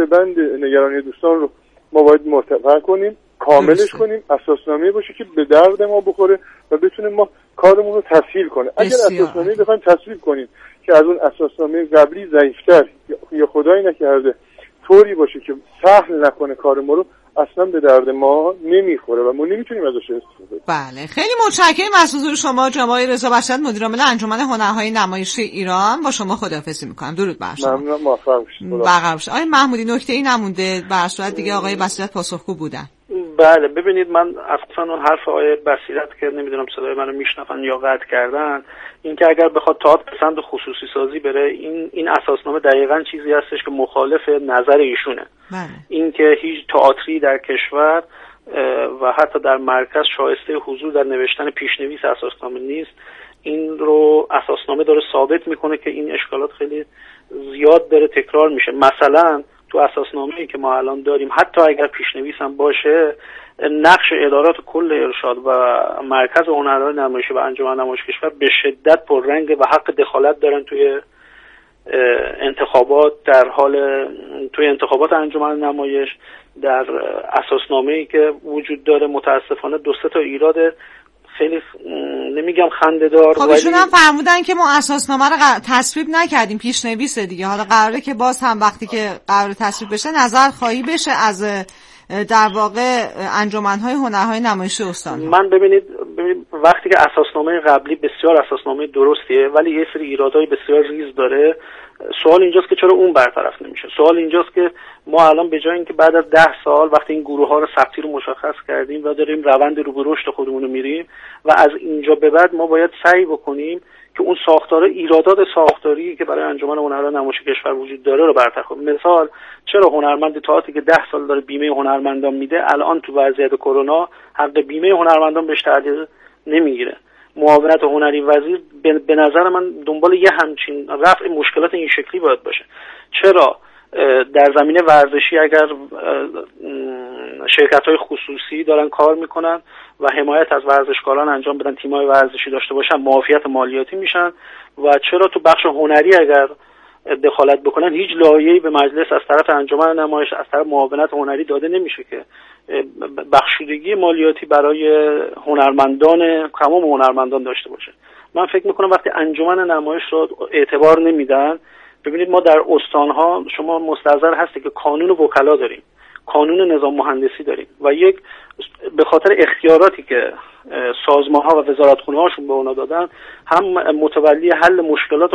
دستبند نگرانی دوستان رو ما باید مرتفع کنیم، کاملش کنیم، اساسنامه باشه که به درد ما بخوره و بتونیم ما کارمون رو تسهیل کنه. اگر اساسنامه بخوایم تصویب کنیم که از اون اساسنامه قبلی ضعیف‌تر یا خدایی نکرده طوری باشه که سهل نکنه کار ما رو، اصلا به درد ما نمیخوره و ما نمیتونیم ازش استفاده کنیم. بله، خیلی متشکرم از حضور شما جناب آقای رضا بسط، مدیر عامل انجمن هنرهای نمایشی ایران. با شما خداحافظی میکنم. درود بر شما. ممنونم، موفق باشید. آقای محمودی نکته‌ای نمونده؟ به صورت دیگه آقای بصیرت پاسخگو بودن. بله، ببینید من اصلا اون حرف آقای بصیرت که نمیدونم صدای منو میشنون یا قطع کردن، این که اگر بخواد تئاتر پسند خصوصی سازی بره، این اساسنامه دقیقاً چیزی هستش که مخالف نظر ایشونه. بله. این که هیچ تئاتری در کشور و حتی در مرکز شایسته حضور در نوشتن پیشنویس اساسنامه نیست، این رو اساسنامه داره ثابت میکنه که این اشکالات خیلی زیاد داره تکرار میشه. مثلا تو اساسنامه‌ای که ما الان داریم، حتی اگر پیشنویس هم باشه، نقش ادارات کل ارشاد و مرکز هنرهای نمایشی و انجمن نمایش کشور به شدت پررنگ و حق دخالت دارن توی انتخابات، توی انتخابات انجمن نمایش. در اساسنامه‌ای که وجود داره متاسفانه 2-3 تا ایراد خیلی نمیگم خنده‌دار، خب ایشون هم فرمودن که ما اساسنامه رو تصویب نکردیم، پیشنویسه دیگه. حالا قراره که باز هم وقتی که قرار تصویب بشه نظر خواهی بشه از در واقع انجمن‌های هنرهای نمایشی استان. من ببینید وقتی که اساسنامه قبلی بسیار اساسنامه درستیه ولی یه سری ایرادای بسیار ریز داره، سوال اینجاست که چرا اون برطرف نمیشه. سوال اینجاست که ما الان به جای اینکه بعد از 10 سال وقتی این گروه‌ها رو ثبتی رو مشخص کردیم و داریم روند رو به رشد خودمون رو میریم و از اینجا به بعد ما باید سعی بکنیم که اون ایرادات ساختاری که برای انجمن هنرهای نمایش کشور وجود داره رو برطرف کنیم. مثال چرا هنرمند تئاتری که 10 سال داره بیمه هنرمندان میده، الان تو وضعیت کرونا حق بیمه هنرمندان بهش تعدیل نمیگیره؟ معاونت هنری وزیر به نظر من دنبال یه همچین رفع مشکلات این شکلی باید باشه. چرا در زمینه ورزشی اگر شرکت‌های خصوصی دارن کار میکنن و حمایت از ورزشکاران انجام بدن، تیم‌های ورزشی داشته باشن، معافیت مالیاتی میشن، و چرا تو بخش هنری اگر دخالت بکنن هیچ لایحه‌ای به مجلس از طرف انجمن نمایش از طرف معاونت هنری داده نمیشه که بخشودگی مالیاتی برای هنرمندان، تمام هنرمندان داشته باشه؟ من فکر میکنم وقتی انجمن نمایش رو اعتبار نمیدن، ببینید ما در استانها شما مستحضر هستی که قانون وکلا داریم، قانون نظام مهندسی داریم و یک به خاطر اختیاراتی که سازمان‌ها و وزارتخونه‌هاشون به اونا دادن، هم متولی حل مشکلات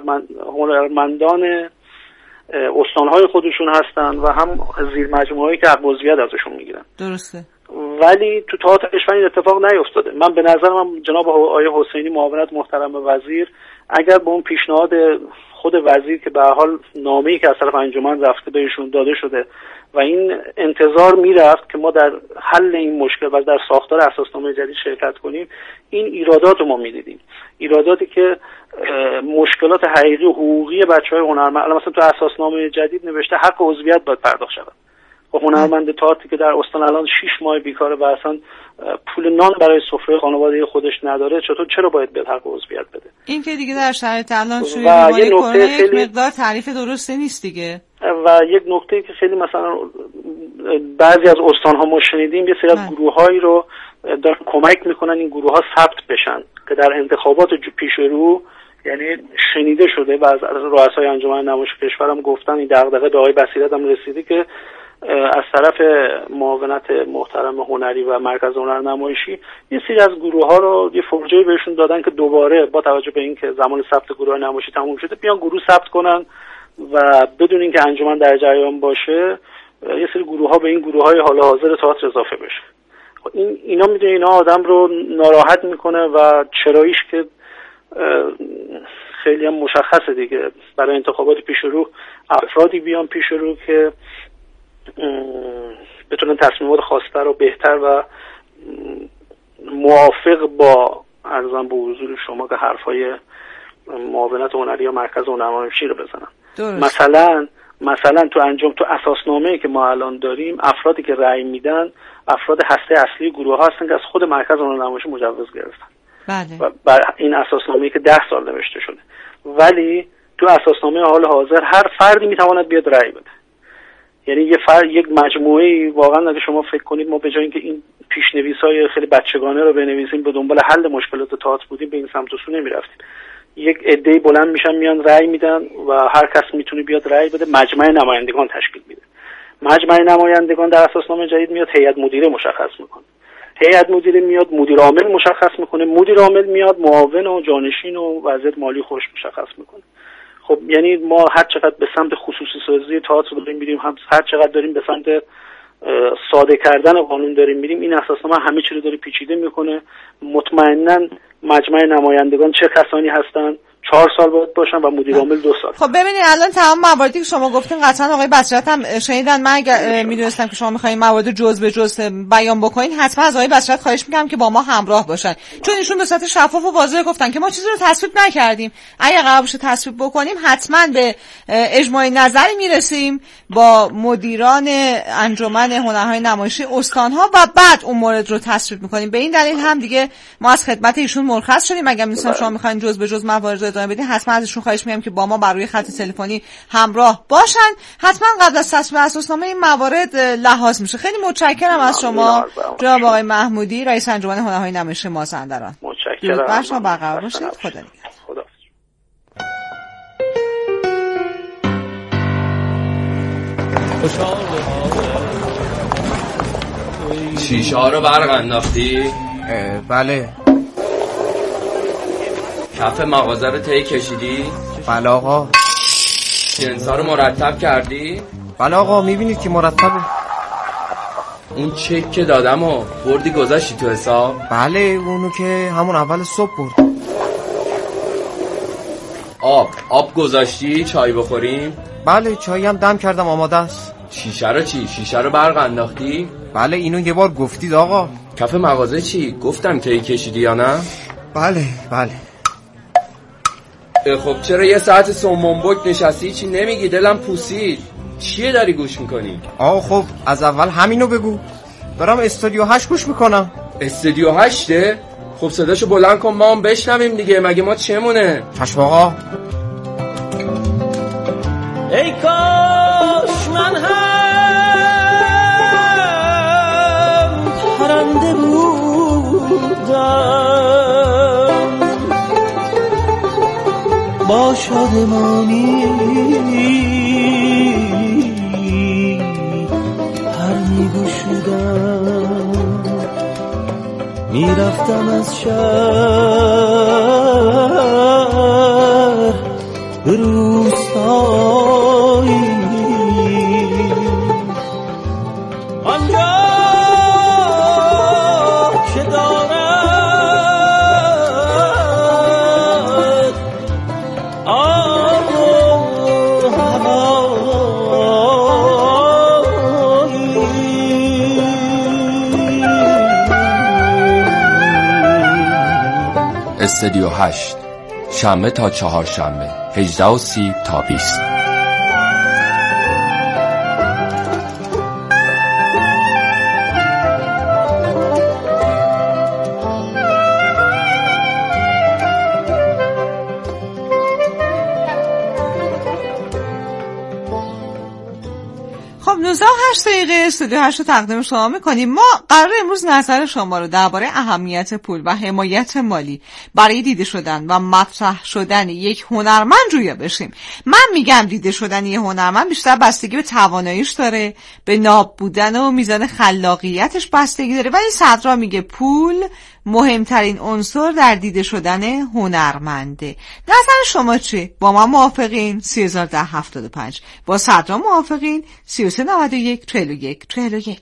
هنرمندان استانهای خودشون هستن و هم زیر مجموعه‌ای که حق عضویت ازشون میگیرن. درسته. ولی تو تئاتر کشور این اتفاق نیفتاده. من به نظرم جناب آقای حسینی معاونت محترم وزیر اگر به اون پیشنهاد خود وزیر که به هر حال نامه‌ای که از طرف انجمن رفته بهشون داده شده و این انتظار میرفت که ما در حل این مشکل و در ساختار اساسنامه جدید شرکت کنیم، این ایرادات رو ما میدیدیم، ایراداتی که مشکلات حقیقی و حقوقی بچهای هنرمند. مثلا تو اساسنامه جدید نوشته حق عضویت باید پرداخت شود. و هنرمند تئاتری که در استان الان 6 ماه بیکاره و اصلا پول نان برای سفره خانواده خودش نداره، چرا باید به حق عضویت بده؟ این که دیگه در شرایط الان شوی بیماری کرونا یک مقدار تعریف درسته نیست دیگه. و یک نکته که خیلی مثلا بعضی از استان‌ها ما شنیدیم، یه سری از گروه‌هایی رو دارن کمک میکنن این گروه‌ها ثبت بشن که در انتخابات پیش رو، یعنی شنیده شده و از رؤسای انجمن نمایش کشور هم گفتن، این دغدغه به آقای بصیرت هم رسیده که از طرف معاونت محترم هنری و مرکز هنر نمایشی یه سری از گروه‌ها رو یه فرجه‌ای بهشون دادن که دوباره با توجه به اینکه زمان ثبت گروه نمایشی تموم شده بیان گروه ثبت کنن و بدون اینکه انجمن در جریان باشه یه سری گروه‌ها به این گروه‌های حال حاضر تئاتر اضافه بشه. اینا میدونه اینا آدم رو ناراحت میکنه و چراییش که خیلی هم مشخصه دیگه. برای انتخابات پیش رو افرادی بیان پیش رو که بتونن تصمیمات خواسته رو بهتر و موافق با ارزم به حضور شما که حرفای معاونت هنری یا مرکز هنرنمایشی رو بزنن. مثلا تو اساسنامه‌ای که ما الان داریم، افرادی که رأی میدن افراد هسته اصلی گروه ها هستن که از خود مرکز هنرنمایشی مجوز گرفتن. بله. و این اساسنامه‌ای که 10 سال نوشته شده، ولی تو اساسنامه حال حاضر هر فردی میتواند بیاد رأی بده. یعنی یک مجموعه واقعا اگه شما فکر کنید ما به جای اینکه این پیشنویس‌های خیلی بچگانه رو بنویسیم به دنبال حل مشکلات تئاتر بودیم به این سمت و سو نمی‌رفتیم. یک عده‌ای بلند میشن میان رأی میدن و هر کس میتونه بیاد رأی بده، مجمع نمایندگان تشکیل میده. مجمع نمایندگان در اساسنامه جدید میاد هیئت مدیره مشخص میکنه. هیئت مدیره میاد مدیر عامل مشخص میکنه، مدیر عامل میاد معاون و جانشین و وضعیت مالی خوش مشخص میکنه. خب یعنی ما هر چقدر به سمت خصوصی سازی تئاتر داریم میریم، هر چقدر داریم به سمت ساده کردن قانون داریم میریم، این اساسنامه همه چی رو داره پیچیده میکنه. مطمئناً مجمع نمایندگان چه کسانی هستن 4 سال باید باشن و مدیر عامل 2 سال. خب ببینید الان تمام مواردی که شما گفتین قطعا آقای بصیرت هم شنیدن. من اگر میدونستم که شما میخواین موارد جزء به جزء بیان بکنین حتما از آقای بصیرت خواهش میکنم که با ما همراه باشن، چون ایشون به صورت شفاف و واضح گفتن که ما چیزی رو تصویب نکردیم. اگر قرار باشه تصویب بکنیم حتما به اجماع نظری میرسیم با مدیران انجمن هنرهای نمایشی استانها و بعد اون مورد رو تصویب میکنیم. به این دلیل هم دیگه ما از خدمت ایشون مرخص شدیم. اگر می‌دونستم شما میخواین جزء به جزء موارد رو ادامه بدین حتما ازشون خواهش می‌کنم که با ما بر روی خط تلفنی همراه باشن. حتما قبل از تصویب اساسنامه این موارد لحاظ میشه. خیلی متشکرم از شما جناب آقای محمودی، رئیس انجمن هنرهای نمایشی مازندران. متشکرم. بر شما برقرار باشید. خدا نگهدار. شیشه ها رو برق انداختی؟ بله. کف مغازه رو تی کشیدی؟ بله آقا. جنس ها رو مرتب کردی؟ بله آقا میبینید که مرتبه. اون چک که دادم و بردی گذاشتی تو حساب؟ بله اونو که همون اول صبح برد. آب گذاشتی چای بخوریم؟ بله چایی هم دم کردم آماده است. شیشه رو چی؟ شیشه رو برق انداختی؟ بله اینو یه بار گفتید آقا. کف مغازه چی؟ گفتم تی کشیدی یا نه؟ بله. خب چرا یه ساعت سومنبک نشستی چی نمیگی؟ دلم پوسید. چیه داری گوش میکنی؟ آقا خب از اول همینو بگو. دارم استودیو 8 گوش میکنم. استودیو 8؟ خب صداشو بلند کن ما هم بشنویم دیگه، مگه ما چمونه؟ چشم آقا. ای کاش من هم پرنده بودم با شادمانی پر میگشودم میرفتم از شهر به روستایی آنجا که دارد آب و هوایی. استودیو 8 شنبه تا چهارشنبه 18:30 تا 20. خب 19:08 استودیو 8 رو تقدیم شما میکنیم. ما قرار امروز نظر شما رو درباره اهمیت پول و حمایت مالی برای دیده شدن و مطرح شدن یک هنرمند جویا بشیم. من میگم دیده شدن یک هنرمند بیشتر بستگی به تواناییش داره، به ناب بودن و میزان خلاقیتش بستگی داره، ولی صدرا میگه پول مهمترین عنصر در دیده شدن هنرمنده. نظر شما چه؟ با من موافقین؟ 301075. با صدرا موافقین؟ 3391 41 41.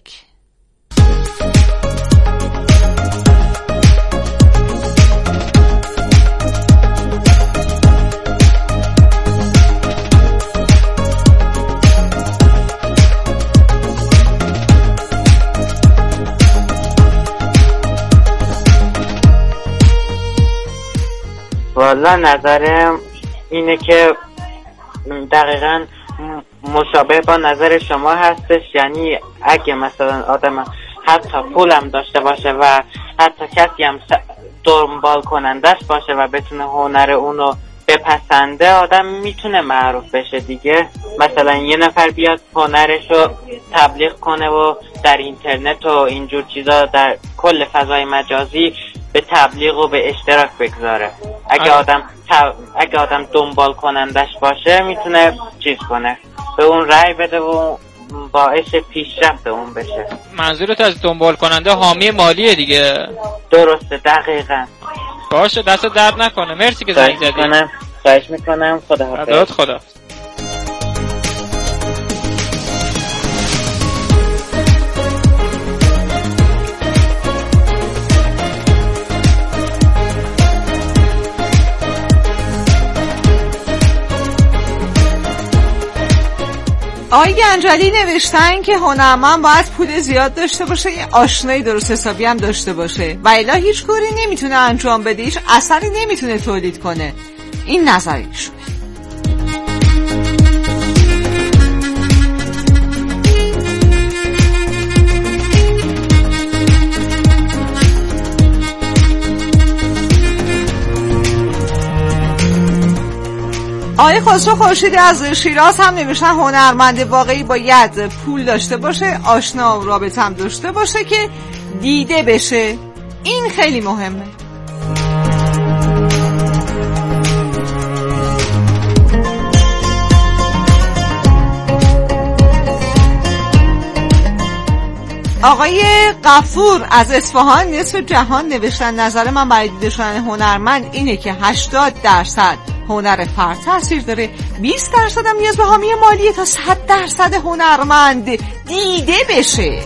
والا نظرم اینه که دقیقاً مشابه با نظر شما هستش. یعنی اگه مثلا آدم حتی پولم داشته باشه و حتی کسی هم دنبال کنندش باشه و بتونه هنر اونو بپسنده آدم میتونه معروف بشه دیگه. مثلا یه نفر بیاد هنرش رو تبلیغ کنه و در اینترنت و اینجور چیزا در کل فضای مجازی به تبلیغ و به اشتراک بگذاره. اگه آدم دنبال کنندش باشه میتونه چیز کنه، به اون رأی بده و باعث پیشرفت اون بشه. منظورت از دنبال کننده حامی مالیه دیگه؟ درسته، دقیقاً. باشه، دست درد نکنه. مرسی که زنگ زدی. خواهش میکنم. خدا خدا. آقای گنجلی نوشتن که هنرمند باید پول زیاد داشته باشه، یه آشنایی درست حسابی هم داشته باشه و الا هیچ کاری نمیتونه انجام بده، هیچ اثری نمیتونه تولید کنه. این نظریشونه. آقای خسرو خورشیدی از شیراز هم نوشتن هنرمند واقعی باید پول داشته باشه، آشنا و رابطه هم داشته باشه که دیده بشه. این خیلی مهمه. آقای غفور از اصفهان نصف جهان نوشتن نظر من برای دیده شدن هنرمند اینه که 80% هنر فرد تاثیر داره، 20% هم نیاز به حامی مالیه تا 100% هنرمند دیده بشه.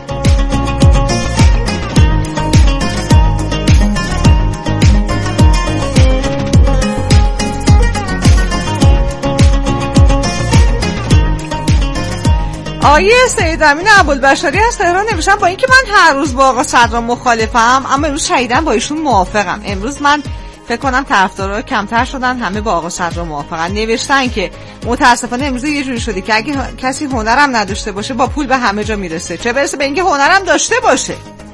آیه سید امین ابوالبشری از تهران نوشتن با اینکه من هر روز با آقا صدرا مخالفم اما امروز شدیداً با ایشون موافقم. امروز من فکر کنم طرفدارا کمتر شدن، همه با آقا صدرا موافقن. نوشتن که متاسفانه امروز یه جوری شده که اگه کسی هنرم نداشته باشه با پول به همه جا میرسه، چه برسه به اینکه هنرم داشته باشه.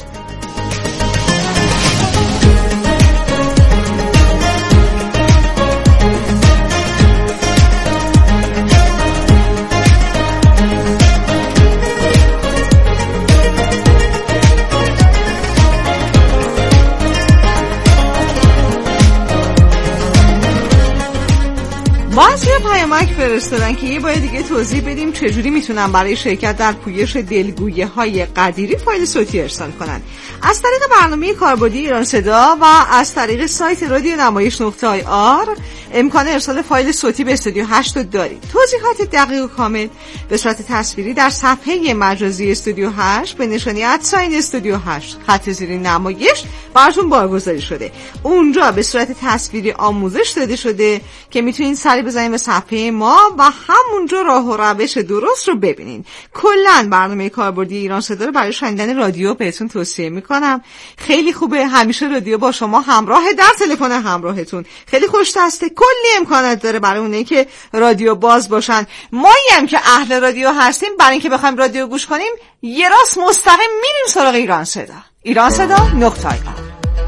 باز یه پیامک فرستادن که یه بار دیگه توضیح بدیم چجوری میتونن برای شرکت در پویش دلگویی‌های قدیری فایل صوتی ارسال کنن. از طریق برنامه کاربردی ایران صدا و از طریق سایت رادیو نمایش.ir امکان ارسال فایل صوتی به استودیو 8 دارید. توضیحات دقیق و کامل به صورت تصویری در صفحه مجازی استودیو 8 به نشانی @استودیو 8 خط زیر نمایش براتون بارگذاری شده. اونجا به صورت تصویری آموزش داده شده که میتونید سری بزنید به صفحه ما و همونجا راه و روش درست رو ببینید. کلاً برنامه کاربردی ایران صدا رو برای شنیدن رادیو بهتون توصیه میکنم. خیلی خوبه، همیشه رادیو با شما همراه در تلفن همراهتون. خیلی خوش‌دسته، کلی امکانات داره برای اونایی که رادیو باز باشن. مایی هم که اهل رادیو هستیم، برای اینکه بخوایم رادیو گوش کنیم یه راست مستقیم میریم سراغ ایران صدا. ایران صدا .ir.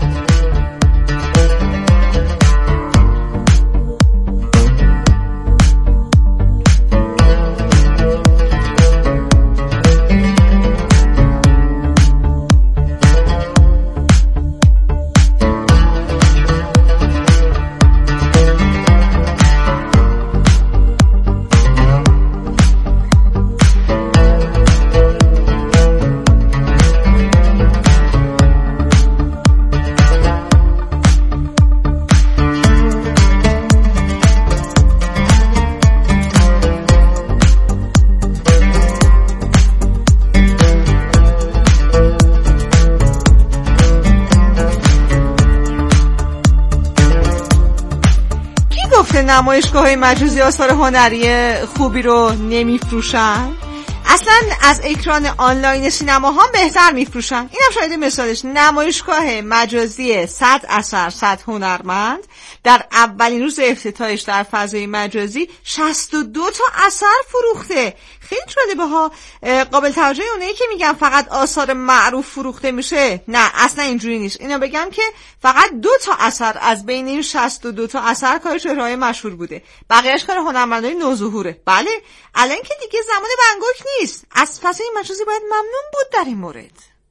نمایشگاه‌های مجازی آثار هنری خوبی رو نمیفروشن؟ اصلا از اکران آنلاین سینما ها بهتر میفروشن. اینم شاید مثالش. نمایشگاه مجازی 100 اثر 100 هنرمند در اولین روز افتتاحش در فضای مجازی 62 تا اثر فروخته. خیلی جالبه ها. قابل توجه اونایی که میگن فقط آثار معروف فروخته میشه، نه اصلا اینجوری نیست. اینا بگم که فقط 2 تا اثر از بین این 62 تا اثر کار چهره‌های مشهور بوده، بقیه‌اش کار هنرمندای نوظهوره. بله الان که دیگه زمان ون گوگ نیست، از فضای مجازی باید ممنون بود در این مورد.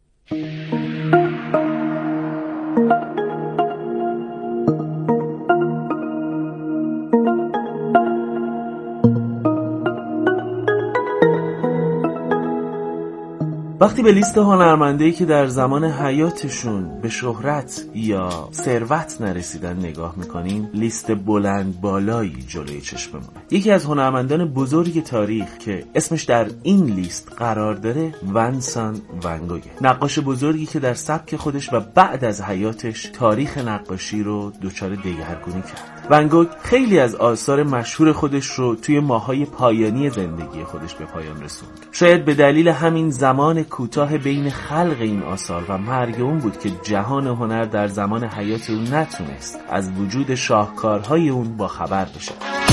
وقتی به لیست هنرمندایی که در زمان حیاتشون به شهرت یا ثروت نرسیدن نگاه میکنیم، لیست بلند بالایی جلوی چشممونه. یکی از هنرمندان بزرگ تاریخ که اسمش در این لیست قرار داره ونسان ون گوگ، نقاش بزرگی که در سبک خودش و بعد از حیاتش تاریخ نقاشی رو دچار دگرگونی کرد. ون گوگ خیلی از آثار مشهور خودش رو توی ماهای پایانی زندگی خودش به پایان رسوند. شاید به دلیل همین زمان کوتاه بین خلق این آثار و مرگ اون بود که جهان هنر در زمان حیات اون نتونست از وجود شاهکارهای اون با خبر بشه.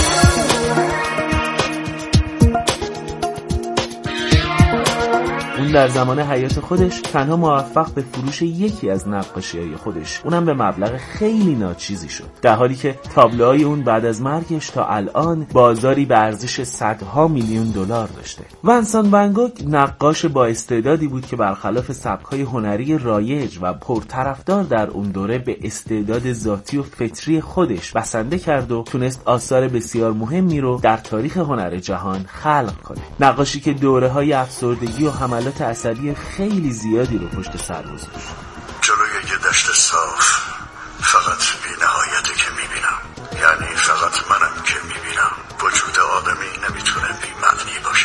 اون در زمان حیات خودش تنها موفق به فروش یکی از نقاشی‌های خودش، اونم به مبلغ خیلی ناچیزی شد، در حالی که تابلوهای اون بعد از مرگش تا الان بازاری به ارزش صدها میلیون دلار داشته. ونسان ون گوگ نقاش با استعدادی بود که برخلاف سبک‌های هنری رایج و پرطرفدار در اون دوره به استعداد ذاتی و فطری خودش بسنده کرد و تونست آثار بسیار مهمی رو در تاریخ هنر جهان خلق کنه. نقاشی که دوره‌های افسردگی و حملات عصبی خیلی زیادی رو پشت سر گذاشت. جلوی یه دشت صاف فقط بی نهایته که میبینم، یعنی فقط منم که میبینم. وجود آدمی نمیتونه بی معنی باشه.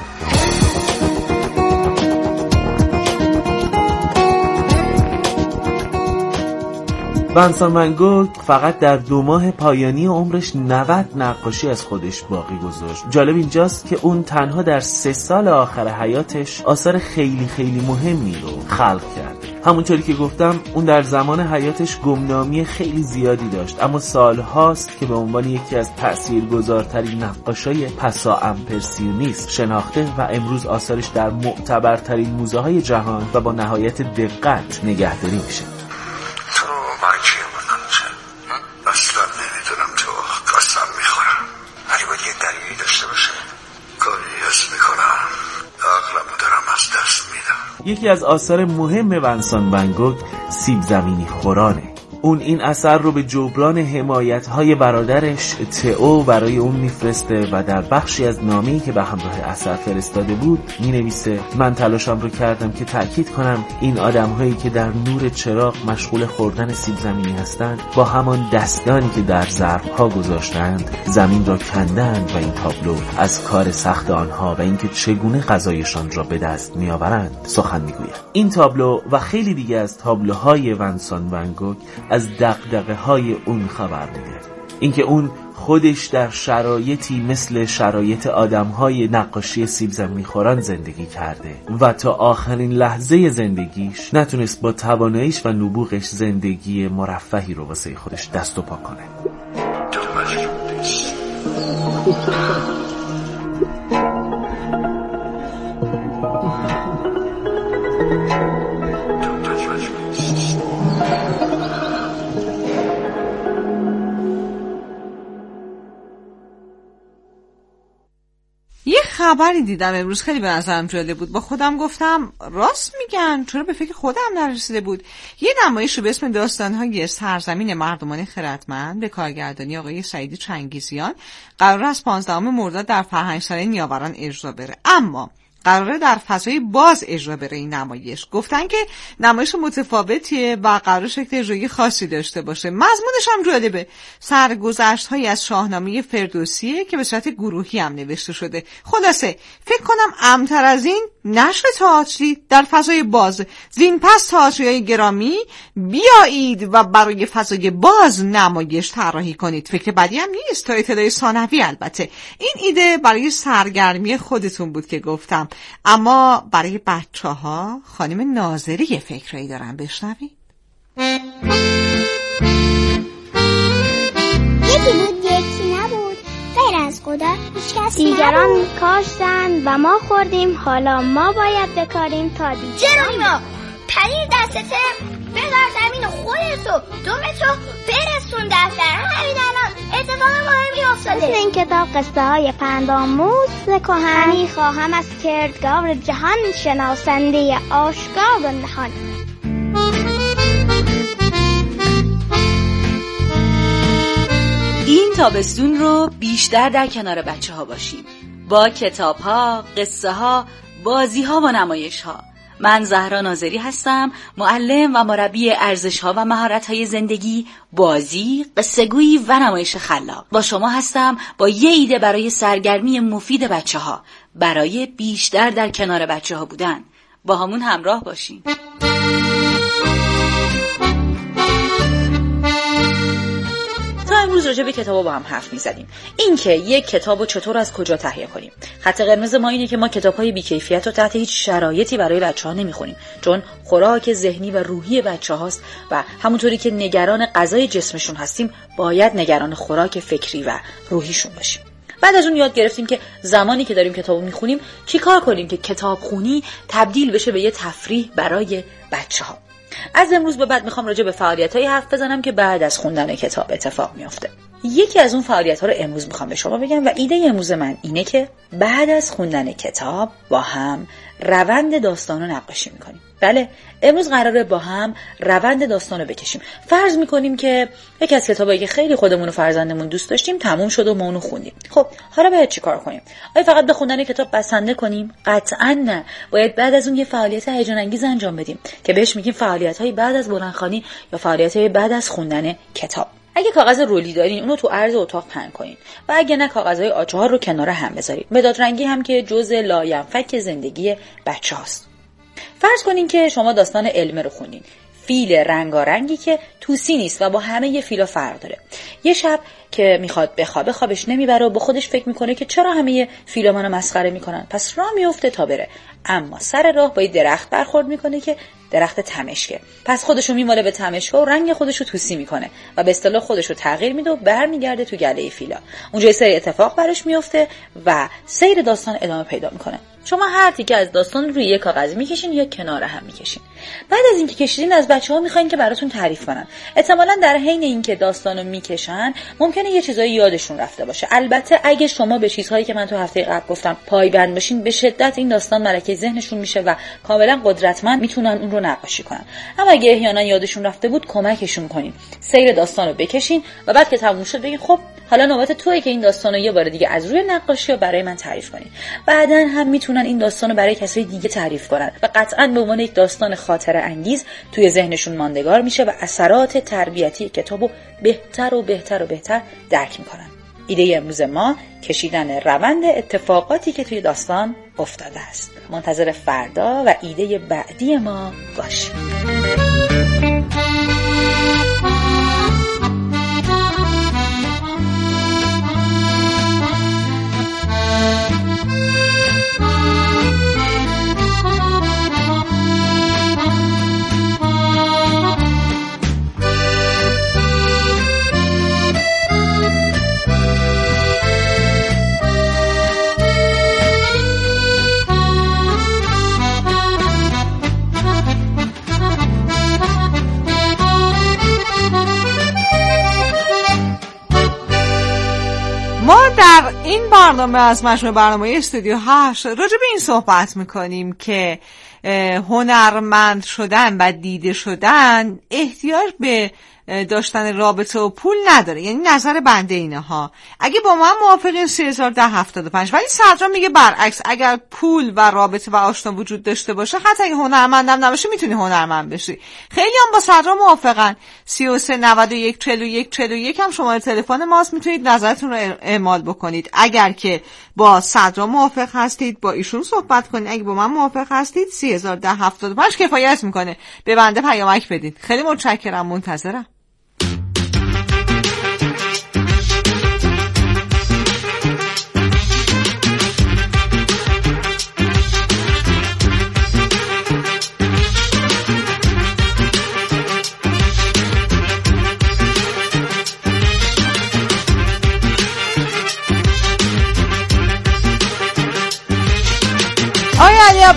ونسان ون گوگ فقط در 2 ماه پایانی عمرش 90 نقاشی از خودش باقی گذاشت. جالب اینجاست که اون تنها در 3 سال آخر حیاتش آثار خیلی خیلی مهمی رو خلق کرده. همونطوری که گفتم اون در زمان حیاتش گمنامی خیلی زیادی داشت، اما سالهاست که به عنوان یکی از تأثیرگذارترین نقاشای پسا امپرسیونیسم شناخته و امروز آثارش در معتبرترین موزه های جهان و با نهایت دقت نگهداری میشه. اصلا نمیدونم تو قسم میخورم، ولی باید یه دلیلی داشته باشه. کاری حس میکنم عقلمو دارم از دست میدم. یکی از آثار مهم ونسان ون گوگ سیب زمینی خورانه. اون این اثر رو به جبران حمایت‌های برادرش تئو برای اون میفرسته و در بخشی از نامه‌ای که به همراه اثر فرستاده بود مینویسه: من تلاشم رو کردم که تأکید کنم این آدم‌هایی که در نور چراغ مشغول خوردن سیب زمینی هستند با همان دستانی که در ظرف‌ها گذاشتند زمین را کندند و این تابلو از کار سخت آنها و اینکه چگونه غذایشان را به دست می‌آورند سخن می‌گوید. این تابلو و خیلی دیگه از تابلوهای ونسان ون گوگ از دغدغه‌های اون خبر میده. اینکه اون خودش در شرایطی مثل شرایط آدم‌های نقاشی سیب زمینی خوران زندگی کرده و تا آخرین لحظه زندگیش نتونست با تواناییش و نبوغش زندگی مرفهی رو واسه خودش دست و پا کنه. یه خبری دیدم امروز خیلی به نظرم جالب بود. با خودم گفتم راست میگن، چرا به فکر خودم نرسیده بود. یه نمایش رو به اسم داستان‌های سرزمین مردمان خردمند به کارگردانی آقای سعید چنگیزیان قرار است 15 مرداد در فرهنگسرای نیاوران اجرا بره، اما قراره در فضای باز اجرا بره. این نمایش گفتن که نمایش متفاوتیه و قراره شکل اجرایی خاصی داشته باشه. مضمونش هم جالبه، سرگذشت‌هایی از شاهنامه فردوسیه که به صورت گروهی هم نوشته شده. خلاصه فکر کنم امتر از این نشر تئاتری در فضای باز. زین پس تئاتریای گرامی بیایید و برای فضای باز نمایش طراحی کنید. فکر بدی هم نیست، تا اطلاع ثانوی البته. این ایده برای سرگرمی خودتون بود که گفتم، اما برای بچه‌ها خانم ناظری یه فکرایی دارن، بشنوید. یکی بود یکی نبود غیر از خدا دیگران کاشتن و ما خوردیم، حالا ما باید بکاریم تا جرومیما پنیر دستته بذار زمین خودتو دومتو برسون دفتر. همین الان اتفاق مهمی افتاده. این کتاب قصه های پندآموز کهن. میخواهم از کردگار جهان شناسنده آشکار و نهان. این تابستون رو بیشتر در کنار بچه ها باشیم، با کتاب ها، قصه ها، بازی ها و نمایش ها. من زهرا ناظری هستم، معلم و مربی ارزش ها و مهارت های زندگی، بازی، قصه گویی و نمایش خلاق. با شما هستم با یه ایده برای سرگرمی مفید بچه ها، برای بیشتر در کنار بچه ها بودن. با همون همراه باشین. امروز راجع به کتابا با هم حرف می‌زدیم. اینکه یک کتابو چطور از کجا تهیه کنیم. خط قرمز ما اینه که ما کتاب‌های بی‌کیفیت رو تحت هیچ شرایطی برای بچه‌ها نمی‌خونیم، چون خوراک ذهنی و روحی بچه‌هاست و همونطوری که نگران غذای جسمشون هستیم، باید نگران خوراک فکری و روحیشون باشیم. بعد از اون یاد گرفتیم که زمانی که داریم کتابو می‌خونیم چیکار کنیم که کتابخونی تبدیل بشه به یه تفریح برای بچه‌ها. از امروز به بعد میخوام راجع به فعالیت‌های حرف بزنم که بعد از خوندن کتاب اتفاق میفته. یکی از اون فعالیت‌ها رو امروز میخوام به شما بگم و ایده امروز من اینه که بعد از خوندن کتاب با هم روند داستان رو نقاشی میکنیم. بله، امروز قراره با هم روند داستان رو بکشیم. فرض میکنیم که یکی از کتابایی که خیلی خودمون و فرزندمون دوست داشتیم تموم شد و ما اونو خوندیم. خب حالا باید چیکار کنیم؟ آیا فقط به خوندن کتاب بسنده کنیم؟ قطعاً نه. باید بعد از اون یه فعالیت هیجان انگیز انجام بدیم که بهش میگیم فعالیت‌های بعد از بلندخوانی یا فعالیت‌های بعد از خوندن کتاب. اگه کاغذ رولی دارین اونو تو عرض اتاق پهن کنین و اگه نه کاغذهای آچار رو کنار هم بذارید. مداد رنگی هم که جزء لاینفک زندگی بچه‌هاست. فرض کنین که شما داستان علمه رو خوندین. فیل رنگارنگی که توسی نیست و با همه فیلا فرق داره. یه شب که میخواد بخوابه خوابش نمیبره و با خودش فکر میکنه که چرا همه فیلا منو مسخره میکنن. پس راه میفته تا بره. اما سر راه با یه درخت برخورد میکنه که درخت تمشکه. پس خودشو میماله به تمشکه و رنگ خودشو توسی میکنه و به اصطلاح خودشو تغییر میده و برمیگرده تو گله فیلا. اونجا یه سری اتفاق براش میفته و سیر داستان ادامه پیدا میکنه. شما هر تیکه از داستان روی یک کاغذ میکشین یا کنار هم میکشین. بعد از اینکه کشیدین از بچه‌ها میخواین که براتون تعریف کنن. احتمالاً در حین اینکه داستانو میکشن ممکنه یه چیزایی یادشون رفته باشه. البته اگه شما به چیزهایی که من تو هفته قبل گفتم پایبند باشین، به شدت این داستان ملکه ذهنشون میشه و کاملا قدرتمند میتونن اون رو نقاشی کنن. اما اگه احیانا یادشون رفته بود کمکشون کنین. سیر داستانو بکشین و بعد که تموم شد بگین خب حالا نوبت توئه که این داستانو یه بار دیگه از روی نقاشی برای من تعریف کنین. بعداً هم میتونن این داستانو برای کسای دیگه تعریف کنن و قطعاً به عنوان یک داستان خاطره انگیز توی ذهنشون ماندگار میشه و اثرات تربیتی کتابو بهتر و بهتر و بهتر درک میکنن. ایده امروز ما کشیدن روند اتفاقاتی که توی داستان افتاده است. منتظر فردا و ایده بعدی ما باشید. ما در این برنامه از مجموعه برنامه استودیو 8 راجع به این صحبت میکنیم که هنرمند شدن و دیده شدن احتیاج به داشتن رابطه و پول نداره. یعنی نظر بنده اینه ها. اگه با من موافقین 3075، ولی سرجان میگه برعکس، اگر پول و رابطه و آشنا وجود داشته باشه حتی اگه هنرمندم نباشه میتونی هنرمند بشی. خیلی هم با سرجان موافقن. 33914141 هم شماره تلفن ماست، میتونید نظرتون رو اعمال بکنید. اگر که با سرجان موافق هستید با ایشون صحبت کنید، اگه با من موافق هستید 3075 کفایت میکنه. به بنده پیامک بدید. خیلی متشکرم، منتظرم.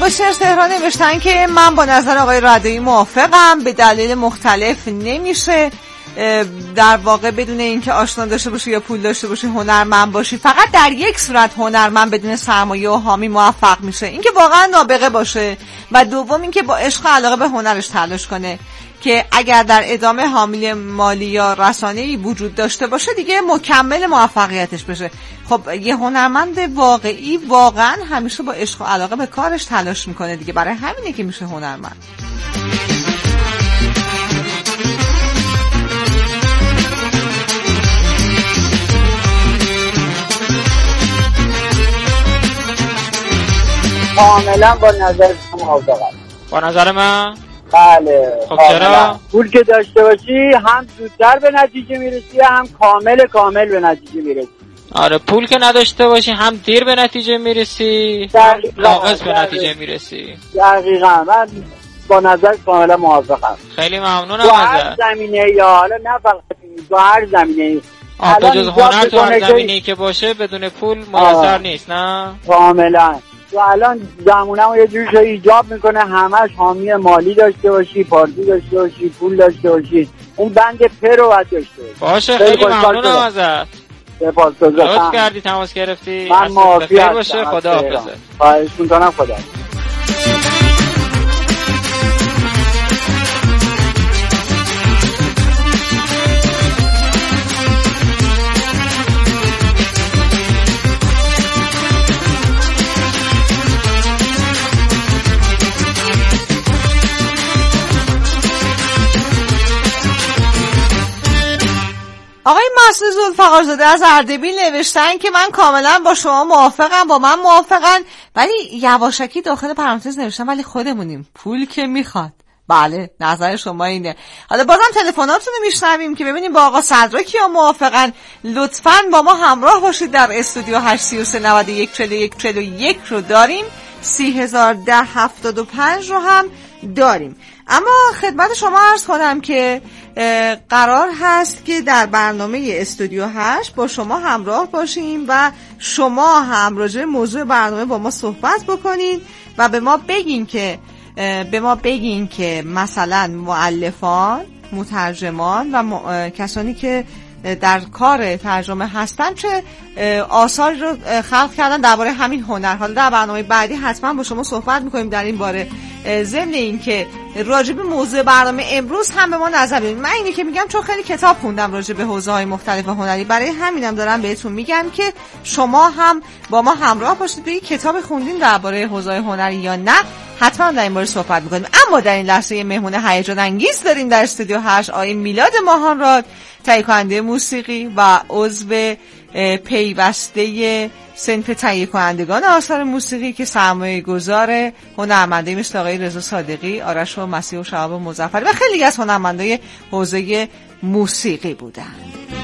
عباسی از تهران نوشتن که من با نظر آقای رادعی موافقم، به دلیل مختلف نمیشه در واقع بدون اینکه آشنا داشته باشی یا پول داشته باشی هنرمند باشی. فقط در یک صورت هنرمند بدون سرمایه و حامی موفق میشه، اینکه واقعا نابغه باشه و دوم اینکه با عشق و علاقه به هنرش تلاش کنه که اگر در ادامه حامل مالی یا رسانه‌ای وجود داشته باشه دیگه مکمل موفقیتش بشه. خب یه هنرمند واقعی واقعا همیشه با عشق و علاقه به کارش تلاش میکنه دیگه، برای همینه که میشه هنرمند. کاملا با نظر شما موافقم. با نظر من؟ بله. خب چرا؟ پول که داشته باشی هم زودتر به نتیجه میرسی هم کامل به نتیجه میرسی. آره پول که نداشته باشی هم دیر به نتیجه میرسی ناقص به نتیجه میرسی. دقیقا من با نظر کاملا موافقم. خیلی ممنونم ازت. تو هر زمینه یا حالا نه فقط تو هر زمینه به جز هنر تو هر زمینه‌ای که باشه بدون پول میسر نیست. نه کاملا. تو الان زمونمو یه جوری ایجاب میکنه همش حامی مالی داشته باشی، پارتی داشته باشی، پول داشته باشی، اون بند پر رو باید داشته باشی. باشه خیلی ممنونم ازت. سپاسگزارم. لطف کردی تماس گرفتی. من معافی باشه. خداحافظ. خواهش میکنم. خدا. آقای مسعود ذوالفقارزاده از اردبیل نوشتن که من کاملا با شما موافقم، با من موافقن، ولی یواشکی داخل پرانتز نوشتن ولی خودمونیم، پول که میخواد. بله نظر شما اینه. حالا بازم تلفناتونو میشنویم که ببینیم با آقا صدرا کیا موافقن. لطفاً با ما همراه باشید در استودیو 833914141 رو داریم، 301075 رو هم داریم. اما خدمت شما عرض کنم که قرار هست که در برنامه استودیو 8 با شما همراه باشیم و شما هم راجع به موضوع برنامه با ما صحبت بکنین و به ما بگین که مثلا مؤلفان، مترجمان و کسانی که در کار ترجمه هستن چه آثاری رو خلق کردن درباره همین هنر. حالا در برنامه بعدی حتما با شما صحبت میکنیم در این باره. ضمن این که راجع به موضوع برنامه امروز هم به ما نظر بدین. من اینی که میگم چون خیلی کتاب خوندم راجع به حوزه‌های مختلف هنری، برای همینم دارم بهتون میگم که شما هم با ما همراه باشید. به کتاب خوندین درباره حوزه‌های هنری یا نه، حتما در این باره صحبت میکنیم. اما در این لحظه یه مهمون هیجان انگیز داریم در استودیو 8، آقای میلاد ماهانراد، تهیه کننده موسیقی و عضو پیوسته صنف تهیه کنندگان آثار موسیقی که سرمایه گذار هنرمندایی مثل آقای رضا صادقی، آرش و مسیح و شهاب مظفری و خیلی از هنرمندای حوزه موسیقی بودن.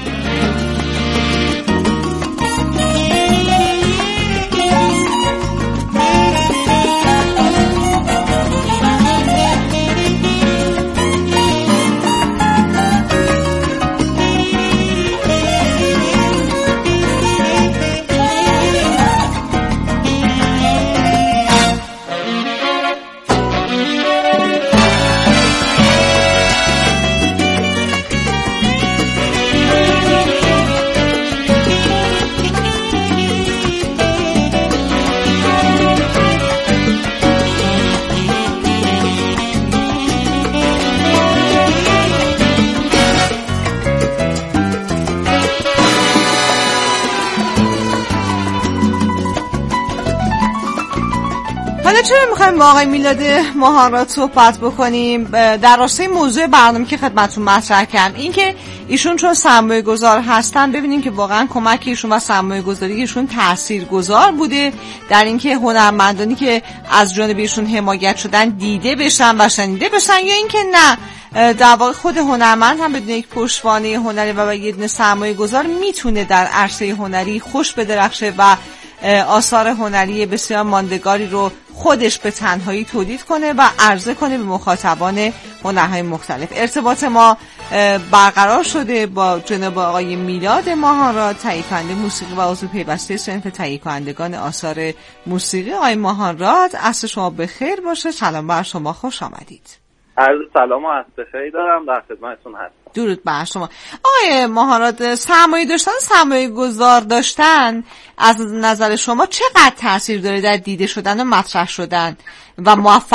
چرا میخوایم با آقای میلاد ماهانراد صحبت بکنیم در راستای موضوع برنامه که خدمتتون مطرح کردم، این که ایشون چون سرمایه گذار هستن ببینیم که واقعا کمک ایشون و سرمایه گذاری ایشون تاثیرگذار بوده در اینکه هنرمندانی که از جانب ایشون حمایت شدن دیده بشن و شنیده بشن، یا اینکه نه در واقع خود هنرمند هم بدون یک پشتوانه هنری و یه دونه سرمایه گذار میتونه در عرصه هنری خوش بدرخشه و آثار هنری بسیار ماندگاری رو خودش به تنهایی تولید کنه و عرضه کنه به مخاطبان هنرهای مختلف. ارتباط ما برقرار شده با جناب آقای میلاد ماهانراد، تهیه کننده موسیقی و عضو پیوسته صنف تهیه کنندگان آثار موسیقی. آقای ماهانراد، عصر شما بخیر باشه. سلام بر شما، خوش آمدید. عرض سلام و عصر بخیر دارم، در خدمتتون هستم. درود بر شما. آقای ماهانراد، سرمایه داشتن، سرمایه گذار داشتن از نظر شما چقدر تاثیر داره در دیده شدن و مطرح شدن و موفق